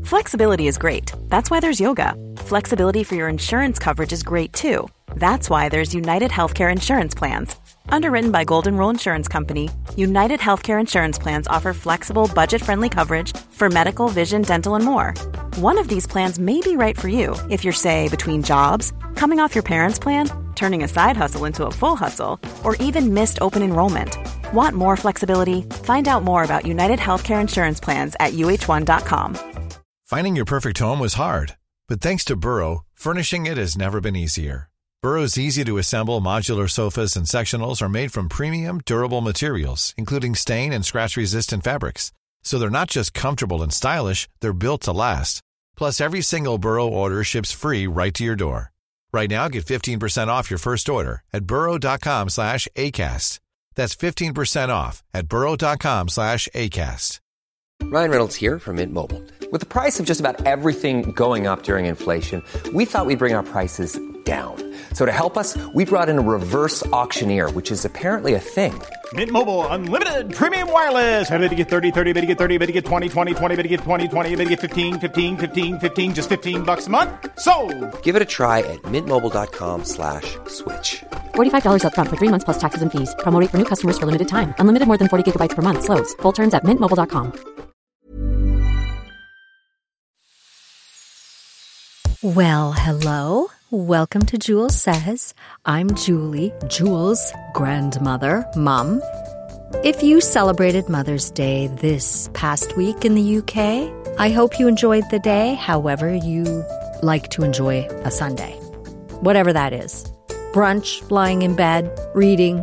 Flexibility is great. That's why there's yoga. Flexibility for your insurance coverage is great too. That's why there's United Healthcare Insurance Plans. Underwritten by Golden Rule Insurance Company, United Healthcare Insurance Plans offer flexible, budget-friendly coverage for medical, vision, dental, and more. One of these plans may be right for you if you're, say, between jobs, coming off your parents' plan, turning a side hustle into a full hustle, or even missed open enrollment. Want more flexibility? Find out more about United Healthcare Insurance Plans at uh1.com. Finding your perfect home was hard, but thanks to Burrow, furnishing it has never been easier. Burrow's easy-to-assemble modular sofas and sectionals are made from premium, durable materials, including stain and scratch-resistant fabrics. So they're not just comfortable and stylish, they're built to last. Plus, every single Burrow order ships free right to your door. Right now, get 15% off your first order at burrow.com/ACAST. That's 15% off at burrow.com/ACAST. Ryan Reynolds here from Mint Mobile. With the price of just about everything going up during inflation, we thought we'd bring our prices down. So to help us, we brought in a reverse auctioneer, which is apparently a thing. Mint Mobile Unlimited Premium Wireless. How to get 30, 30, bit to get 30, bit to get 20, 20, 20, bit to get 20, 20, bit to get 15, 15, 15, 15, just $15 a month? Sold! Give it a try at mintmobile.com/switch. $45 up front for 3 months plus taxes and fees. Promo rate for new customers for limited time. Unlimited more than 40 gigabytes per month. Slows full terms at mintmobile.com. Well, hello. Welcome to Jules Says. I'm Julie, Jules' grandmother, mum. If you celebrated Mother's Day this past week in the UK, I hope you enjoyed the day however you like to enjoy a Sunday. Whatever that is. Brunch, lying in bed, reading.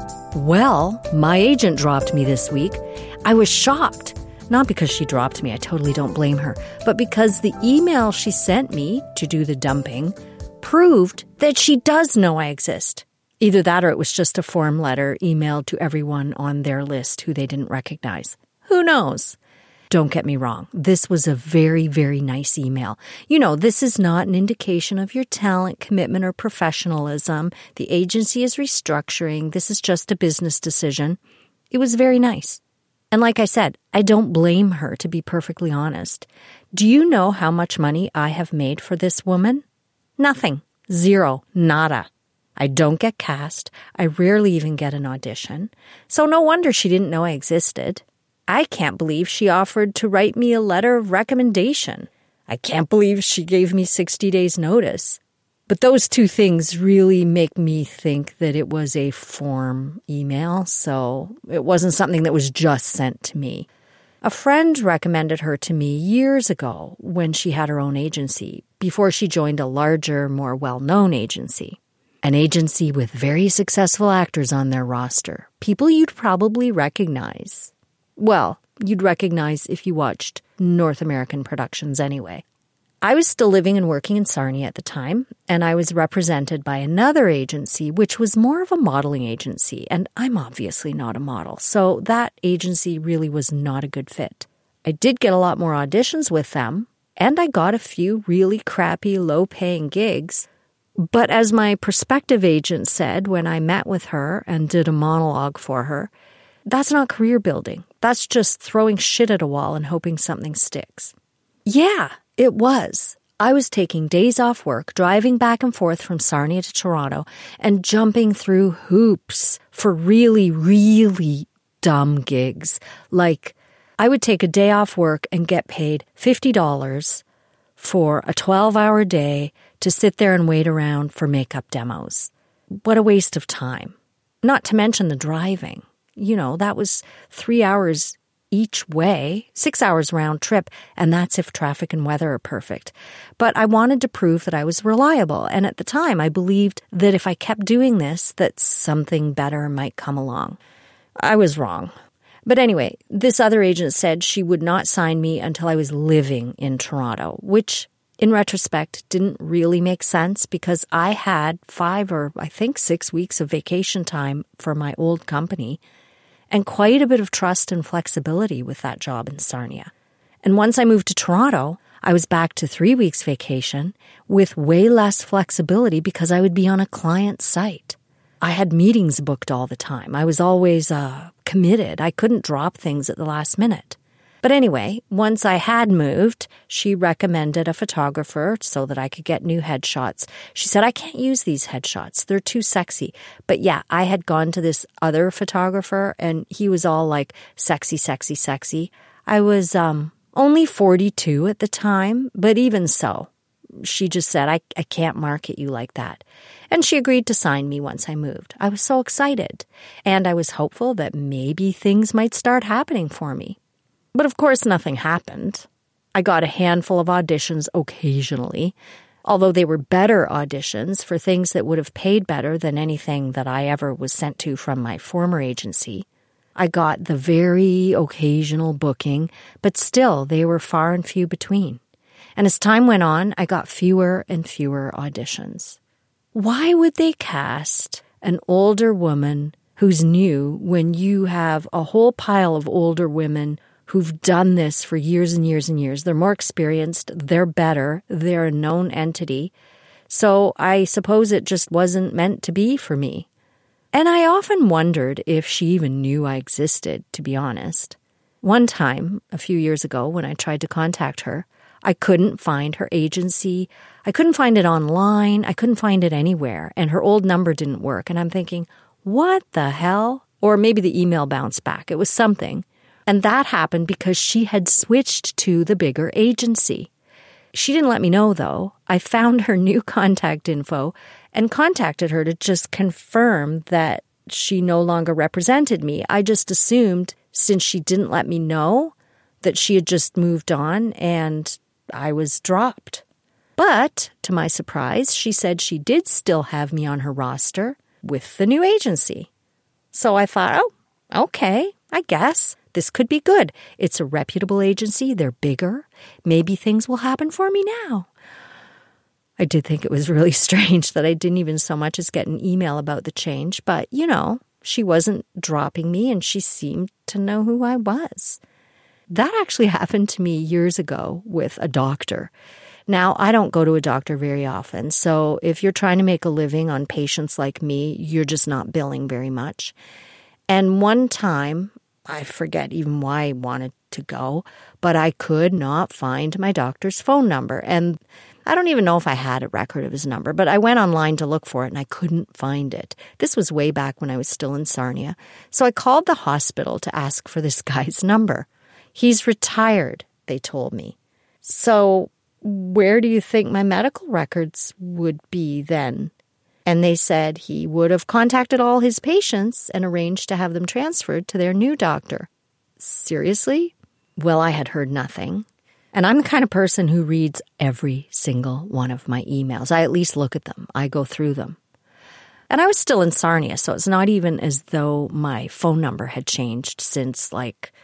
Well, my agent dropped me this week. I was shocked. Not because she dropped me, I totally don't blame her, but because the email she sent me to do the dumping proved that she does know I exist. Either that or it was just a form letter emailed to everyone on their list who they didn't recognize. Who knows? Don't get me wrong. This was a very, very nice email. You know, this is not an indication of your talent, commitment, or professionalism. The agency is restructuring. This is just a business decision. It was very nice. And like I said, I don't blame her, to be perfectly honest. Do you know how much money I have made for this woman? Nothing. Zero. Nada. I don't get cast. I rarely even get an audition. So no wonder she didn't know I existed. I can't believe she offered to write me a letter of recommendation. I can't believe she gave me 60 days notice. But those two things really make me think that it was a form email, so it wasn't something that was just sent to me. A friend recommended her to me years ago when she had her own agency, before she joined a larger, more well-known agency. An agency with very successful actors on their roster. People you'd probably recognize. Well, you'd recognize if you watched North American productions anyway. I was still living and working in Sarnia at the time, and I was represented by another agency, which was more of a modeling agency, and I'm obviously not a model, so that agency really was not a good fit. I did get a lot more auditions with them, and I got a few really crappy, low-paying gigs, but as my prospective agent said when I met with her and did a monologue for her, that's not career building. That's just throwing shit at a wall and hoping something sticks. Yeah, it was. I was taking days off work, driving back and forth from Sarnia to Toronto, and jumping through hoops for really, really dumb gigs. Like, I would take a day off work and get paid $50 for a 12-hour day to sit there and wait around for makeup demos. What a waste of time. Not to mention the driving. You know, that was 3 hours each way, 6 hours round trip, and that's if traffic and weather are perfect. But I wanted to prove that I was reliable, and at the time I believed that if I kept doing this, that something better might come along. I was wrong. But anyway, this other agent said she would not sign me until I was living in Toronto, which in retrospect didn't really make sense because I had 5 or I think 6 weeks of vacation time for my old company, and quite a bit of trust and flexibility with that job in Sarnia. And once I moved to Toronto, I was back to 3 weeks vacation with way less flexibility because I would be on a client site. I had meetings booked all the time. I was always committed. I couldn't drop things at the last minute. But anyway, once I had moved, she recommended a photographer so that I could get new headshots. She said, I can't use these headshots. They're too sexy. But yeah, I had gone to this other photographer and he was all like sexy, sexy, sexy. I was only 42 at the time, but even so, she just said, I can't market you like that. And she agreed to sign me once I moved. I was so excited. And I was hopeful that maybe things might start happening for me. But of course, nothing happened. I got a handful of auditions occasionally, although they were better auditions for things that would have paid better than anything that I ever was sent to from my former agency. I got the very occasional booking, but still they were far and few between. And as time went on, I got fewer and fewer auditions. Why would they cast an older woman who's new when you have a whole pile of older women who've done this for years and years and years? They're more experienced, they're better, they're a known entity. So I suppose it just wasn't meant to be for me. And I often wondered if she even knew I existed, to be honest. One time, a few years ago, when I tried to contact her, I couldn't find her agency. I couldn't find it online. I couldn't find it anywhere. And her old number didn't work. And I'm thinking, what the hell? Or maybe the email bounced back. It was something. And that happened because she had switched to the bigger agency. She didn't let me know, though. I found her new contact info and contacted her to just confirm that she no longer represented me. I just assumed, since she didn't let me know, that she had just moved on and I was dropped. But, to my surprise, she said she did still have me on her roster with the new agency. So I thought, oh, okay, I guess this could be good. It's a reputable agency. They're bigger. Maybe things will happen for me now. I did think it was really strange that I didn't even so much as get an email about the change. But, you know, she wasn't dropping me and she seemed to know who I was. That actually happened to me years ago with a doctor. Now, I don't go to a doctor very often, so if you're trying to make a living on patients like me, you're just not billing very much. And one time, I forget even why I wanted to go, but I could not find my doctor's phone number. And I don't even know if I had a record of his number, but I went online to look for it and I couldn't find it. This was way back when I was still in Sarnia. So I called the hospital to ask for this guy's number. He's retired, they told me. So where do you think my medical records would be then? And they said he would have contacted all his patients and arranged to have them transferred to their new doctor. Seriously? Well, I had heard nothing. And I'm the kind of person who reads every single one of my emails. I at least look at them. I go through them. And I was still in Sarnia, so it's not even as though my phone number had changed since,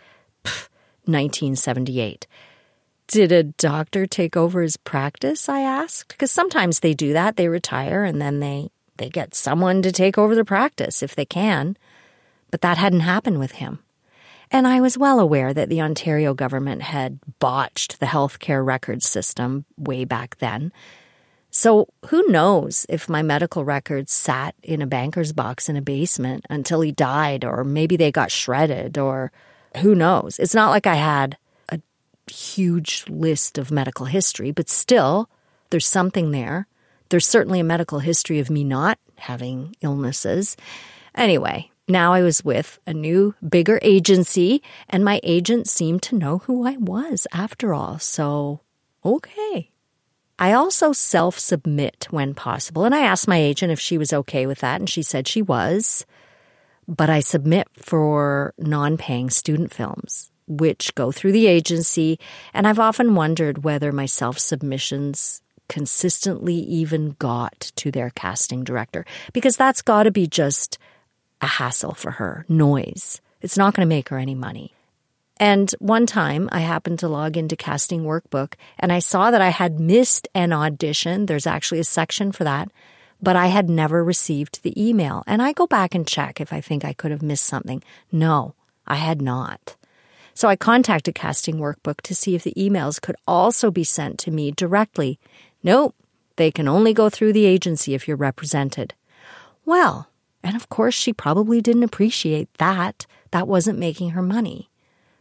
1978. Did a doctor take over his practice, I asked? Because sometimes they do that. They retire and then they get someone to take over the practice if they can. But that hadn't happened with him. And I was well aware that the Ontario government had botched the healthcare records system way back then. So who knows if my medical records sat in a banker's box in a basement until he died, or maybe they got shredded, or who knows? It's not like I had a huge list of medical history, but still, there's something there. There's certainly a medical history of me not having illnesses. Anyway, now I was with a new, bigger agency, and my agent seemed to know who I was after all. So, okay. I also self-submit when possible, and I asked my agent if she was okay with that, and she said she was. But I submit for non-paying student films, which go through the agency, and I've often wondered whether my self-submissions consistently even got to their casting director, because that's got to be just a hassle for her, noise. It's not going to make her any money. And one time I happened to log into Casting Workbook, and I saw that I had missed an audition. There's actually a section for that. But I had never received the email. And I go back and check if I think I could have missed something. No, I had not. So I contacted Casting Workbook to see if the emails could also be sent to me directly. Nope, they can only go through the agency if you're represented. Well, and of course she probably didn't appreciate that. That wasn't making her money.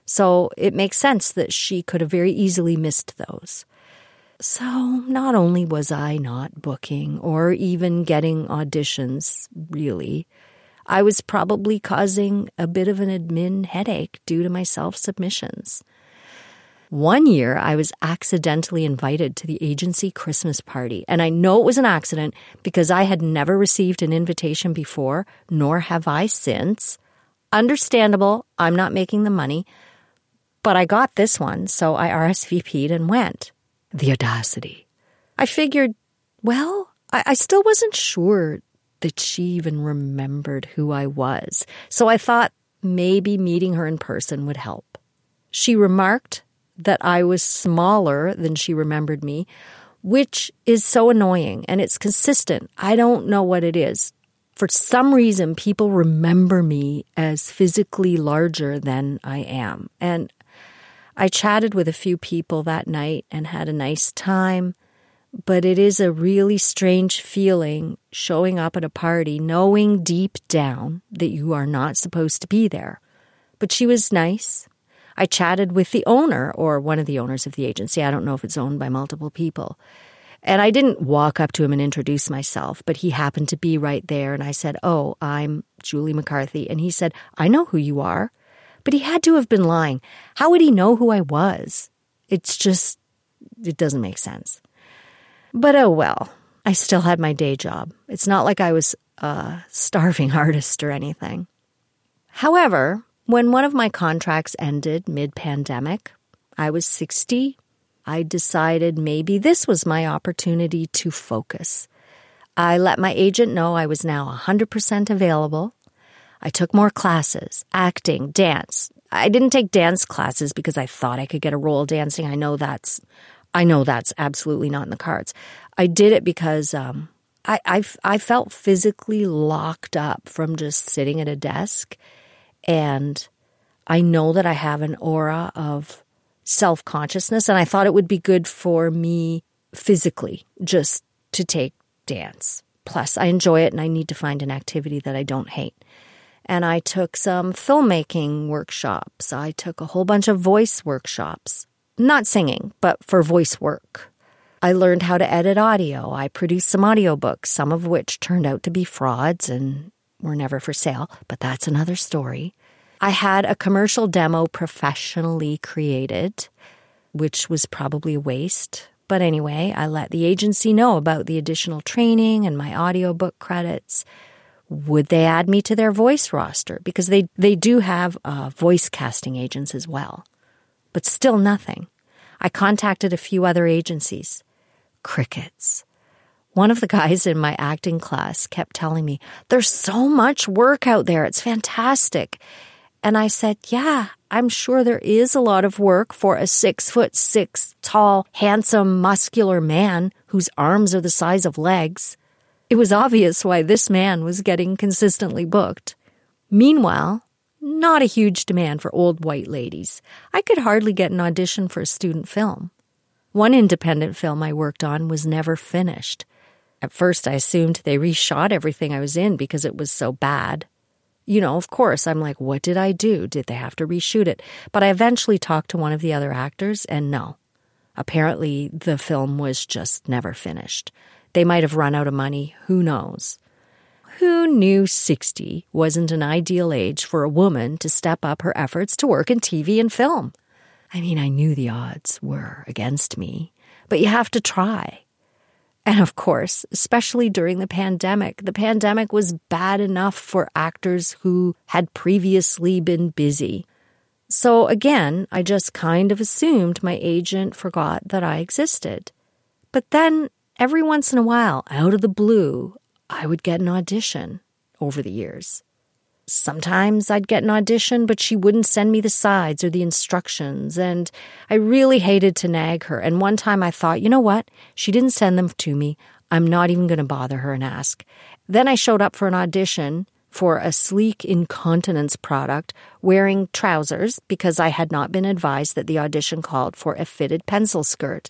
So it makes sense that she could have very easily missed those. So not only was I not booking or even getting auditions, really, I was probably causing a bit of an admin headache due to my self-submissions. One year, I was accidentally invited to the agency Christmas party, and I know it was an accident because I had never received an invitation before, nor have I since. Understandable, I'm not making the money, but I got this one, so I RSVP'd and went. The audacity. I figured, well, I still wasn't sure that she even remembered who I was, so I thought maybe meeting her in person would help. She remarked that I was smaller than she remembered me, which is so annoying, and it's consistent. I don't know what it is. For some reason, people remember me as physically larger than I am. And I chatted with a few people that night and had a nice time, but it is a really strange feeling showing up at a party knowing deep down that you are not supposed to be there. But she was nice. I chatted with the owner, or one of the owners of the agency. I don't know if it's owned by multiple people. And I didn't walk up to him and introduce myself, but he happened to be right there. And I said, "Oh, I'm Julie McCarthy." And he said, "I know who you are." But he had to have been lying. How would he know who I was? It doesn't make sense. But oh well, I still had my day job. It's not like I was a starving artist or anything. However, when one of my contracts ended mid-pandemic, I was 60. I decided maybe this was my opportunity to focus. I let my agent know I was now 100% available. I took more classes, acting, dance. I didn't take dance classes because I thought I could get a role dancing. I know that's absolutely not in the cards. I did it because I felt physically locked up from just sitting at a desk. And I know that I have an aura of self-consciousness, and I thought it would be good for me physically just to take dance. Plus, I enjoy it, and I need to find an activity that I don't hate. And I took some filmmaking workshops. I took a whole bunch of voice workshops. Not singing, but for voice work. I learned how to edit audio. I produced some audiobooks, some of which turned out to be frauds and were never for sale, but that's another story. I had a commercial demo professionally created, which was probably a waste. But anyway, I let the agency know about the additional training and my audiobook credits. Would they add me to their voice roster? Because they do have voice casting agents as well. But still nothing. I contacted a few other agencies. Crickets. One of the guys in my acting class kept telling me, "There's so much work out there. It's fantastic." And I said, "Yeah, I'm sure there is a lot of work for a 6'6" tall, handsome, muscular man whose arms are the size of legs." It was obvious why this man was getting consistently booked. Meanwhile, not a huge demand for old white ladies. I could hardly get an audition for a student film. One independent film I worked on was never finished. At first, I assumed they reshot everything I was in because it was so bad. You know, of course, I'm like, what did I do? Did they have to reshoot it? But I eventually talked to one of the other actors, and no. Apparently, the film was just never finished. They might have run out of money. Who knows? Who knew 60 wasn't an ideal age for a woman to step up her efforts to work in TV and film? I mean, I knew the odds were against me, but you have to try. And of course, especially during the pandemic was bad enough for actors who had previously been busy. So again, I just kind of assumed my agent forgot that I existed. But then, every once in a while, out of the blue, I would get an audition over the years. Sometimes I'd get an audition, but she wouldn't send me the sides or the instructions, and I really hated to nag her. And one time I thought, you know what? She didn't send them to me. I'm not even going to bother her and ask. Then I showed up for an audition for a sleek incontinence product wearing trousers because I had not been advised that the audition called for a fitted pencil skirt.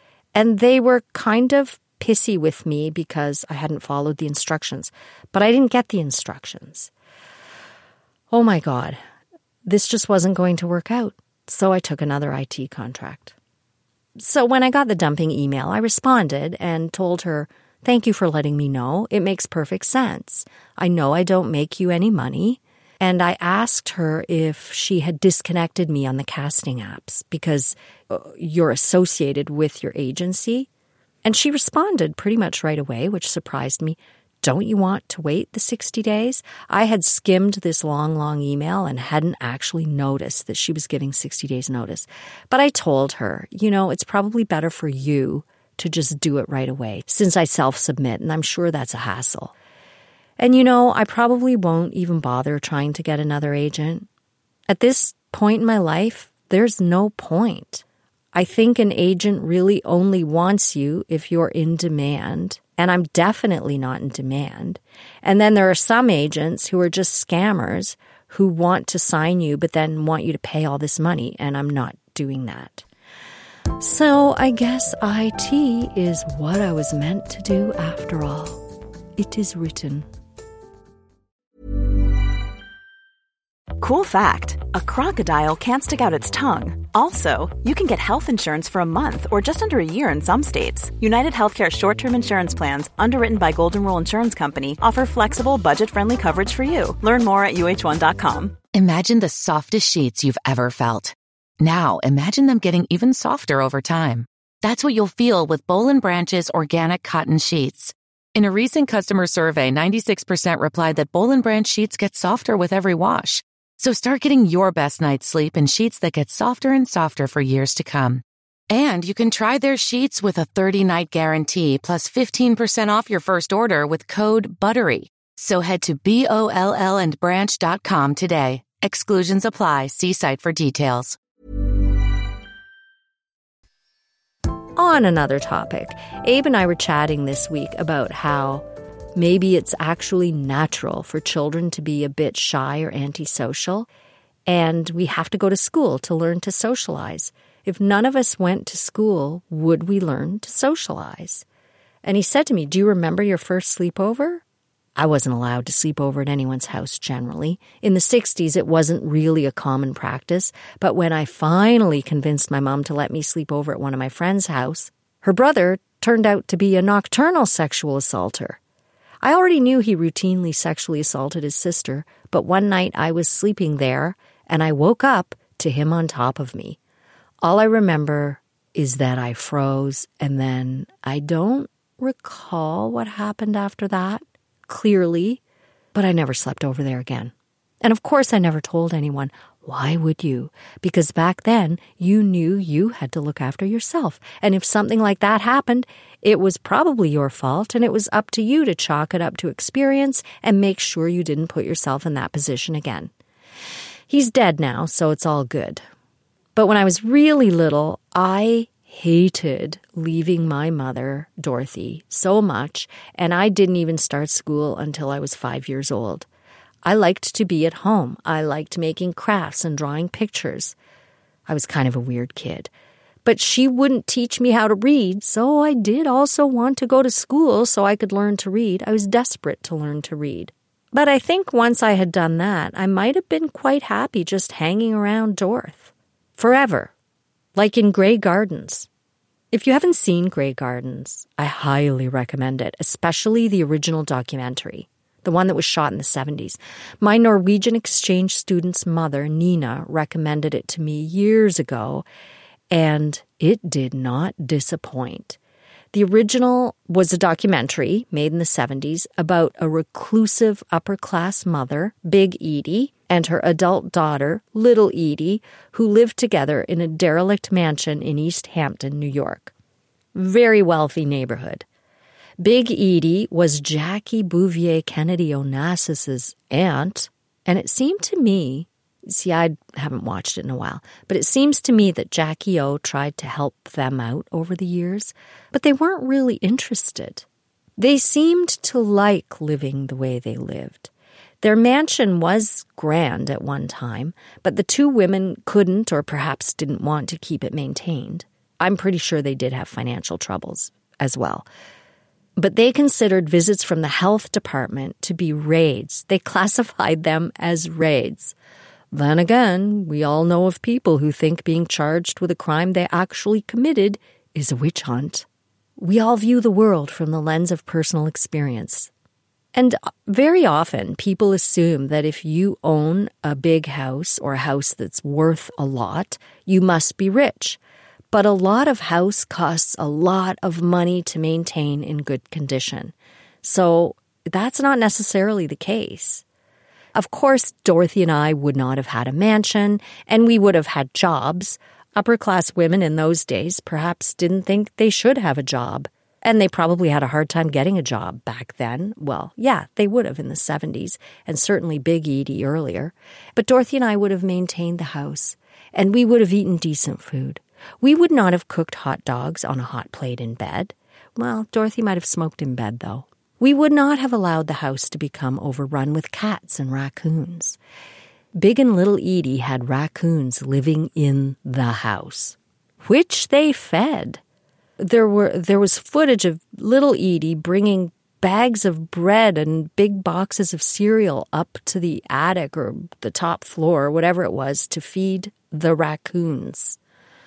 And they were kind of pissy with me because I hadn't followed the instructions, but I didn't get the instructions. Oh my God. this just wasn't going to work out. So I took another IT contract. So when I got the dumping email, I responded and told her, "Thank you for letting me know. It makes perfect sense. I know I don't make you any money." And I asked her if she had disconnected me on the casting apps because you're associated with your agency. And she responded pretty much right away, which surprised me. "Don't you want to wait the 60 days? I had skimmed this long email and hadn't actually noticed that she was giving 60 days notice. But I told her, it's probably better for you to just do it right away since I self-submit, and I'm sure that's a hassle. And I probably won't even bother trying to get another agent. At this point in my life, there's no point. I think an agent really only wants you if you're in demand, and I'm definitely not in demand. And then there are some agents who are just scammers who want to sign you but then want you to pay all this money, and I'm not doing that. So I guess IT is what I was meant to do after all. It is written. Cool fact, a crocodile can't stick out its tongue. Also, you can get health insurance for a month or just under a year in some states. United Healthcare short-term insurance plans, underwritten by Golden Rule Insurance Company, offer flexible, budget-friendly coverage for you. Learn more at uh1.com. Imagine the softest sheets you've ever felt. Now, imagine them getting even softer over time. That's what you'll feel with Boll & Branch's organic cotton sheets. In a recent customer survey, 96% replied that Boll & Branch sheets get softer with every wash. So start getting your best night's sleep in sheets that get softer and softer for years to come. And you can try their sheets with a 30-night guarantee plus 15% off your first order with code BUTTERY. So head to BOLLandbranch.com today. Exclusions apply. See site for details. On another topic, Abe and I were chatting this week about how maybe it's actually natural for children to be a bit shy or antisocial, and we have to go to school to learn to socialize. If none of us went to school, would we learn to socialize? And he said to me, "Do you remember your first sleepover?" I wasn't allowed to sleep over at anyone's house generally. In the 60s, it wasn't really a common practice, but when I finally convinced my mom to let me sleep over at one of my friend's house, her brother turned out to be a nocturnal sexual assaulter. I already knew he routinely sexually assaulted his sister, but one night I was sleeping there, and I woke up to him on top of me. All I remember is that I froze, and then I don't recall what happened after that, clearly, but I never slept over there again. And of course I never told anyone. Why would you? Because back then, you knew you had to look after yourself. And if something like that happened, it was probably your fault, and it was up to you to chalk it up to experience and make sure you didn't put yourself in that position again. He's dead now, so it's all good. But when I was really little, I hated leaving my mother, Dorothy, so much, and I didn't even start school until I was 5 years old. I liked to be at home. I liked making crafts and drawing pictures. I was kind of a weird kid. But she wouldn't teach me how to read, so I did also want to go to school so I could learn to read. I was desperate to learn to read. But I think once I had done that, I might have been quite happy just hanging around Dorth. Forever. Like in Grey Gardens. If you haven't seen Grey Gardens, I highly recommend it, especially the original documentary. The one that was shot in the 70s. My Norwegian exchange student's mother, Nina, recommended it to me years ago, and it did not disappoint. The original was a documentary made in the 70s about a reclusive upper-class mother, Big Edie, and her adult daughter, Little Edie, who lived together in a derelict mansion in East Hampton, New York. Very wealthy neighborhood. Big Edie was Jackie Bouvier Kennedy Onassis's aunt, and it seemed to me, I haven't watched it in a while, but it seems to me that Jackie O tried to help them out over the years, but they weren't really interested. They seemed to like living the way they lived. Their mansion was grand at one time, but the two women couldn't or perhaps didn't want to keep it maintained. I'm pretty sure they did have financial troubles as well. But they considered visits from the health department to be raids. They classified them as raids. Then again, we all know of people who think being charged with a crime they actually committed is a witch hunt. We all view the world from the lens of personal experience. And very often, people assume that if you own a big house or a house that's worth a lot, you must be rich. But a lot of house costs a lot of money to maintain in good condition. So that's not necessarily the case. Of course, Dorothy and I would not have had a mansion, and we would have had jobs. Upper-class women in those days perhaps didn't think they should have a job. And they probably had a hard time getting a job back then. Well, yeah, they would have in the 70s, and certainly Big Edie earlier. But Dorothy and I would have maintained the house, and we would have eaten decent food. We would not have cooked hot dogs on a hot plate in bed. Well, Dorothy might have smoked in bed, though. We would not have allowed the house to become overrun with cats and raccoons. Big and Little Edie had raccoons living in the house, which they fed. There was footage of Little Edie bringing bags of bread and big boxes of cereal up to the attic or the top floor, or whatever it was, to feed the raccoons.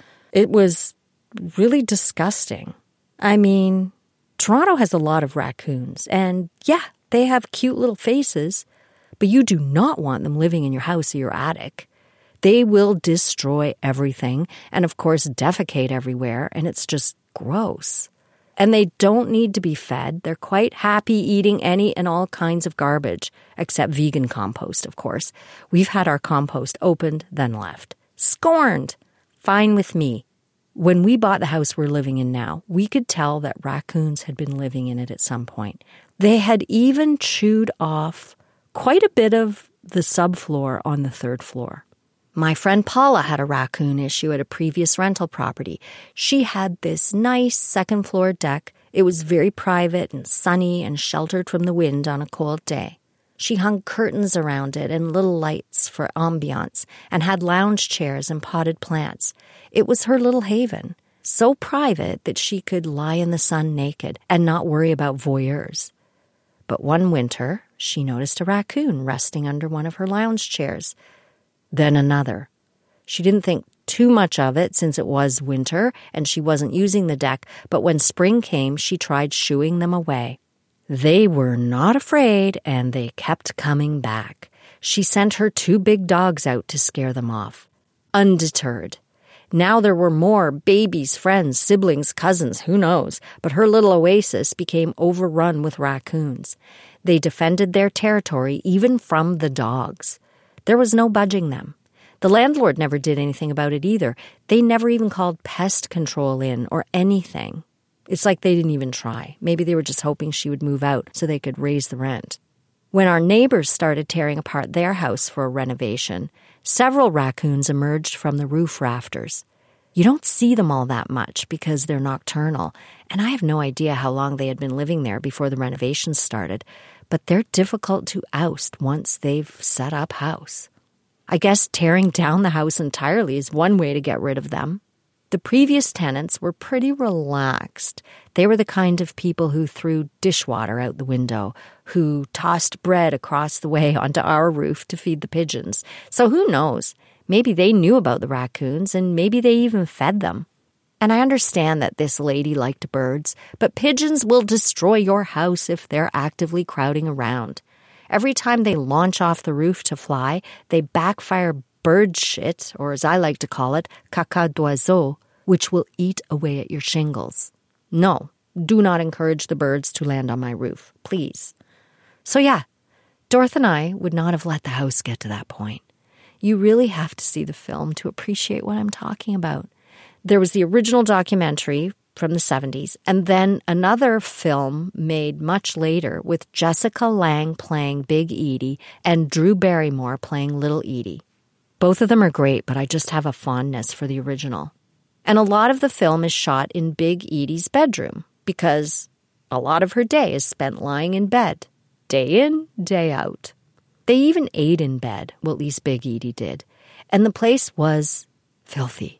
It was really disgusting. I mean, Toronto has a lot of raccoons, and yeah, they have cute little faces, but you do not want them living in your house or your attic. They will destroy everything and, of course, defecate everywhere, and it's just gross. And they don't need to be fed. They're quite happy eating any and all kinds of garbage, except vegan compost, of course. We've had our compost opened, then left. Scorned. Fine with me. When we bought the house we're living in now, we could tell that raccoons had been living in it at some point. They had even chewed off quite a bit of the subfloor on the third floor. My friend Paula had a raccoon issue at a previous rental property. She had this nice second-floor deck. It was very private and sunny and sheltered from the wind on a cold day. She hung curtains around it and little lights for ambiance and had lounge chairs and potted plants. It was her little haven, so private that she could lie in the sun naked and not worry about voyeurs. But one winter, she noticed a raccoon resting under one of her lounge chairs. Then another. She didn't think too much of it since it was winter and she wasn't using the deck, but when spring came, she tried shooing them away. They were not afraid and they kept coming back. She sent her 2 big dogs out to scare them off. Undeterred. Now there were more babies, friends, siblings, cousins, who knows, but her little oasis became overrun with raccoons. They defended their territory even from the dogs. There was no budging them. The landlord never did anything about it either. They never even called pest control in or anything. It's like they didn't even try. Maybe they were just hoping she would move out so they could raise the rent. When our neighbors started tearing apart their house for a renovation, several raccoons emerged from the roof rafters. You don't see them all that much because they're nocturnal, and I have no idea how long they had been living there before the renovations started, but they're difficult to oust once they've set up house. I guess tearing down the house entirely is one way to get rid of them. The previous tenants were pretty relaxed. They were the kind of people who threw dishwater out the window, who tossed bread across the way onto our roof to feed the pigeons. So who knows? Maybe they knew about the raccoons and maybe they even fed them. And I understand that this lady liked birds, but pigeons will destroy your house if they're actively crowding around. Every time they launch off the roof to fly, they backfire bird shit, or as I like to call it, caca d'oiseau, which will eat away at your shingles. No, do not encourage the birds to land on my roof, please. So yeah, Dorothy and I would not have let the house get to that point. You really have to see the film to appreciate what I'm talking about. There was the original documentary from the 70s, and then another film made much later with Jessica Lange playing Big Edie and Drew Barrymore playing Little Edie. Both of them are great, but I just have a fondness for the original. And a lot of the film is shot in Big Edie's bedroom because a lot of her day is spent lying in bed, day in, day out. They even ate in bed, well, at least Big Edie did, and the place was filthy.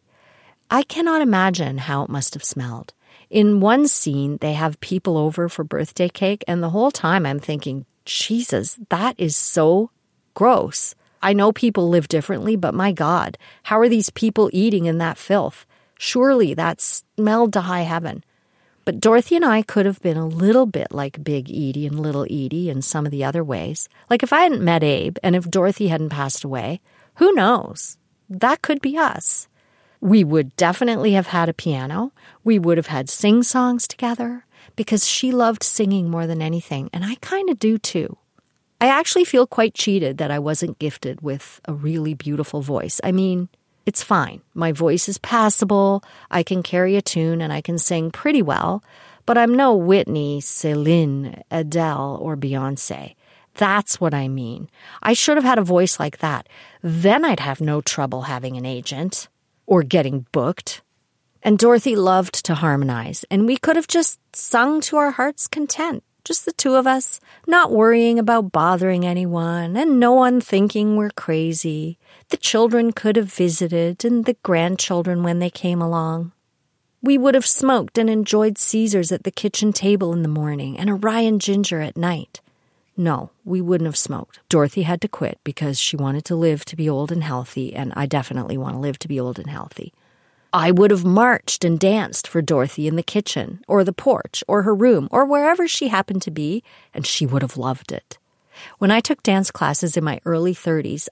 I cannot imagine how it must have smelled. In one scene, they have people over for birthday cake, and the whole time I'm thinking, Jesus, that is so gross. I know people live differently, but my God, how are these people eating in that filth? Surely that smelled to high heaven. But Dorothy and I could have been a little bit like Big Edie and Little Edie in some of the other ways. Like if I hadn't met Abe and if Dorothy hadn't passed away, who knows? That could be us. We would definitely have had a piano. We would have had sing-songs together because she loved singing more than anything, and I kind of do too. I actually feel quite cheated that I wasn't gifted with a really beautiful voice. I mean, it's fine. My voice is passable, I can carry a tune, and I can sing pretty well, but I'm no Whitney, Celine, Adele, or Beyoncé. That's what I mean. I should have had a voice like that. Then I'd have no trouble having an agent or getting booked. And Dorothy loved to harmonize, and we could have just sung to our heart's content. Just the two of us, not worrying about bothering anyone, and no one thinking we're crazy. The children could have visited, and the grandchildren when they came along. We would have smoked and enjoyed Caesars at the kitchen table in the morning, and a rye and ginger at night. No, we wouldn't have smoked. Dorothy had to quit because she wanted to live to be old and healthy, and I definitely want to live to be old and healthy. I would have marched and danced for Dorothy in the kitchen, or the porch, or her room, or wherever she happened to be, and she would have loved it. When I took dance classes in my early 30s,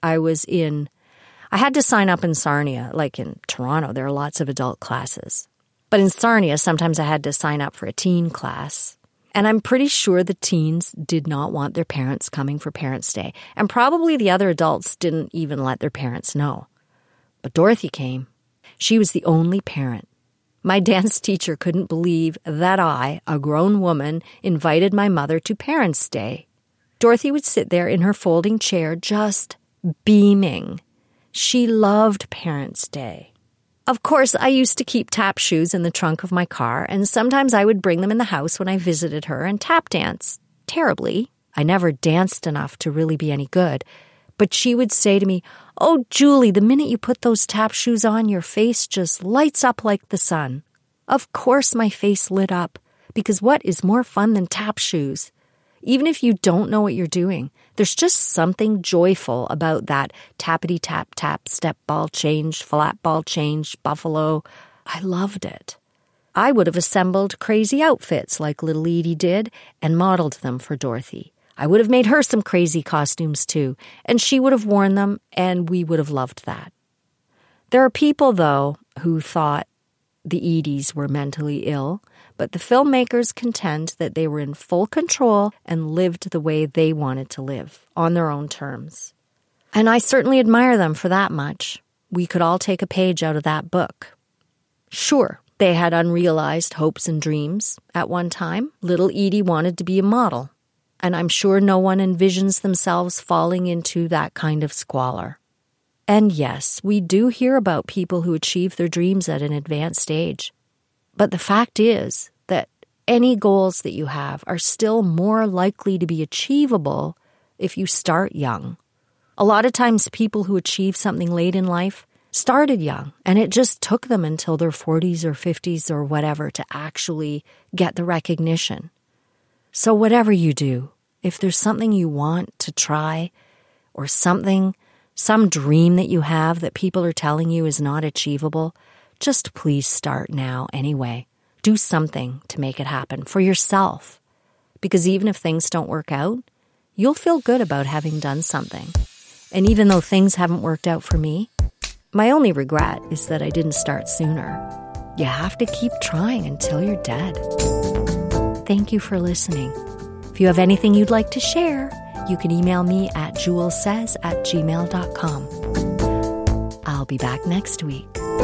I had to sign up in Sarnia. Like in Toronto, there are lots of adult classes. But in Sarnia, sometimes I had to sign up for a teen class. And I'm pretty sure the teens did not want their parents coming for Parents' Day, and probably the other adults didn't even let their parents know. But Dorothy came. She was the only parent. My dance teacher couldn't believe that I, a grown woman, invited my mother to Parents' Day. Dorothy would sit there in her folding chair just beaming. She loved Parents' Day. Of course, I used to keep tap shoes in the trunk of my car, and sometimes I would bring them in the house when I visited her and tap dance. Terribly. I never danced enough to really be any good. But she would say to me, "Oh, Julie, the minute you put those tap shoes on, your face just lights up like the sun." Of course my face lit up, because what is more fun than tap shoes? Even if you don't know what you're doing, there's just something joyful about that tappity-tap-tap, step ball change, flat ball change, buffalo. I loved it. I would have assembled crazy outfits like Little Edie did and modeled them for Dorothy. I would have made her some crazy costumes too, and she would have worn them, and we would have loved that. There are people, though, who thought the Edies were mentally ill, but the filmmakers contend that they were in full control and lived the way they wanted to live, on their own terms. And I certainly admire them for that much. We could all take a page out of that book. Sure, they had unrealized hopes and dreams. At one time, Little Edie wanted to be a model. And I'm sure no one envisions themselves falling into that kind of squalor. And yes, we do hear about people who achieve their dreams at an advanced age. But the fact is that any goals that you have are still more likely to be achievable if you start young. A lot of times people who achieve something late in life started young, and it just took them until their 40s or 50s or whatever to actually get the recognition. So whatever you do, if there's something you want to try or some dream that you have that people are telling you is not achievable, just please start now anyway. Do something to make it happen for yourself. Because even if things don't work out, you'll feel good about having done something. And even though things haven't worked out for me, my only regret is that I didn't start sooner. You have to keep trying until you're dead. Thank you for listening. If you have anything you'd like to share, you can email me at julessays@gmail.com. I'll be back next week.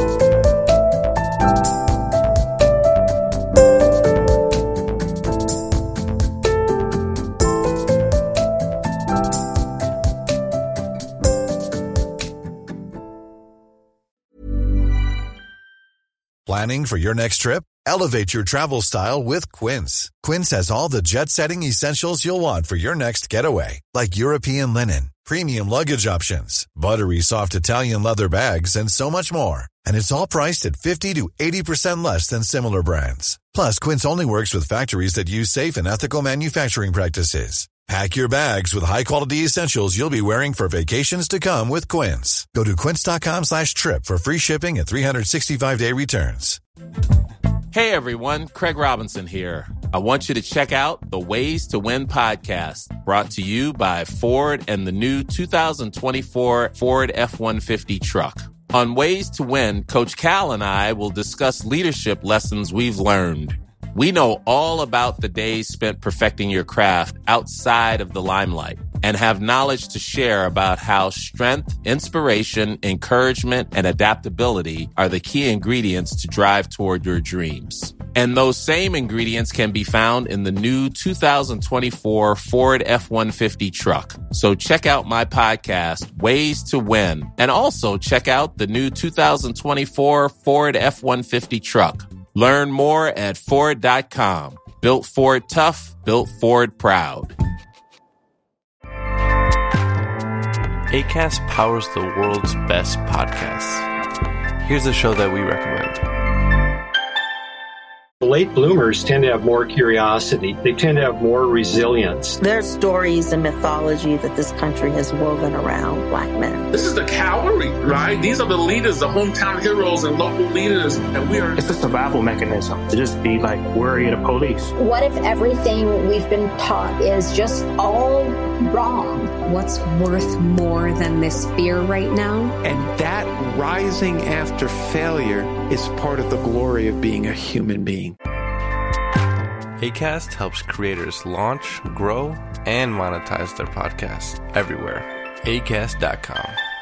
Planning for your next trip? Elevate your travel style with Quince. Quince has all the jet-setting essentials you'll want for your next getaway, like European linen, premium luggage options, buttery soft Italian leather bags, and so much more. And it's all priced at 50 to 80% less than similar brands. Plus, Quince only works with factories that use safe and ethical manufacturing practices. Pack your bags with high-quality essentials you'll be wearing for vacations to come with Quince. Go to quince.com/trip for free shipping and 365-day returns. Hey everyone, Craig Robinson here. I want you to check out the Ways to Win podcast, brought to you by Ford and the new 2024 Ford F-150 truck. On Ways to Win, Coach Cal and I will discuss leadership lessons we've learned. We know all about the days spent perfecting your craft outside of the limelight and have knowledge to share about how strength, inspiration, encouragement, and adaptability are the key ingredients to drive toward your dreams. And those same ingredients can be found in the new 2024 Ford F-150 truck. So check out my podcast, Ways to Win, and also check out the new 2024 Ford F-150 truck. Learn more at Ford.com. Built Ford tough, built Ford proud. Acast powers the world's best podcasts. Here's a show that we recommend. Late bloomers tend to have more curiosity. They tend to have more resilience. There's stories and mythology that this country has woven around Black men. This is the cavalry, right? These are the leaders, the hometown heroes and local leaders. And we are... It's a survival mechanism to just be like worried of police. What if everything we've been taught is just all wrong? What's worth more than this fear right now? And that rising after failure is part of the glory of being a human being. Acast helps creators launch, grow, and monetize their podcasts everywhere. Acast.com.